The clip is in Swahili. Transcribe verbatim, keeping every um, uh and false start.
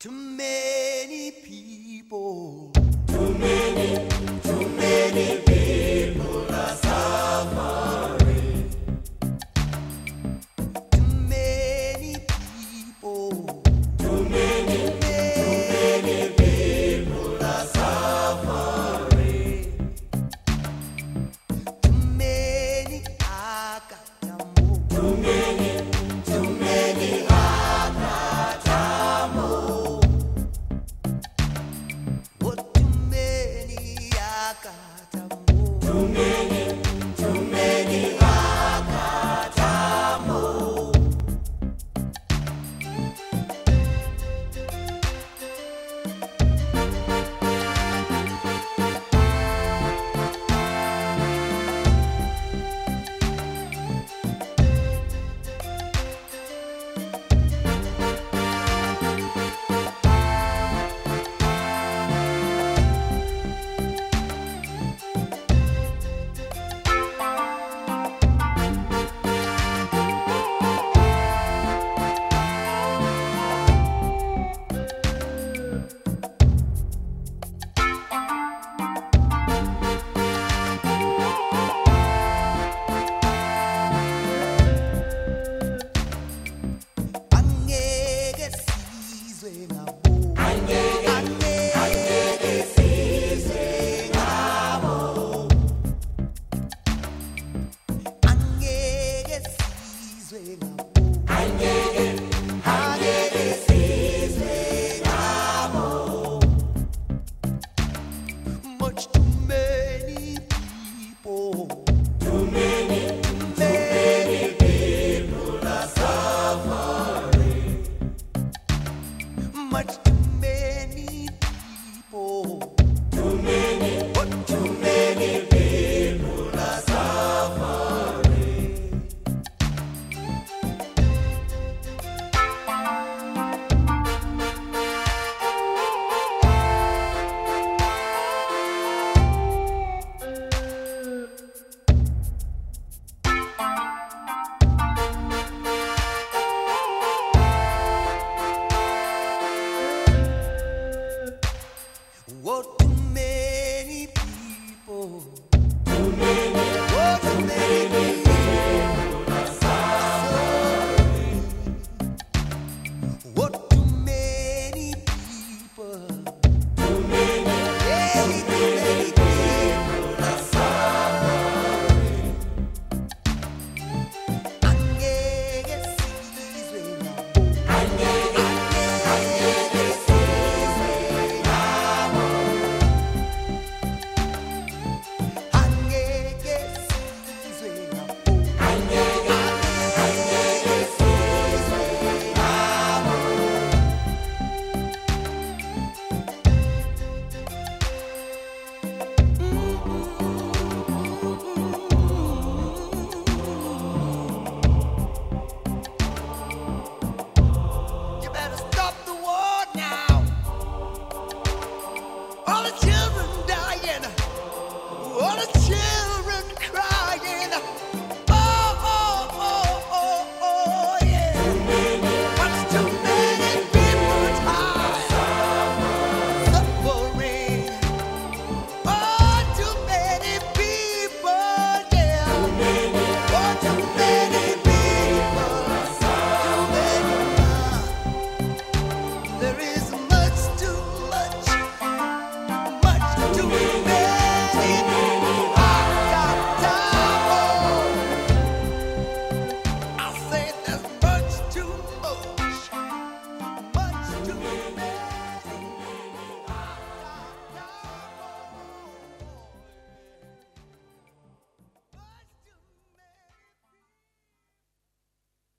Too many people, too many, too many people are suffering. too many people, Too many, too many people are suffering. too many akatamo, Too many, too many akatamo. oh too many akatamo, Too many, too many akatamo. angeke sizwe ngabo, Angeke, angeke sizwe ngabo. angeke sizwe ngabo, Angeke, angeke sizwe ngabo. much too many people, Too many, too many people are suffering. much too many people. Too many,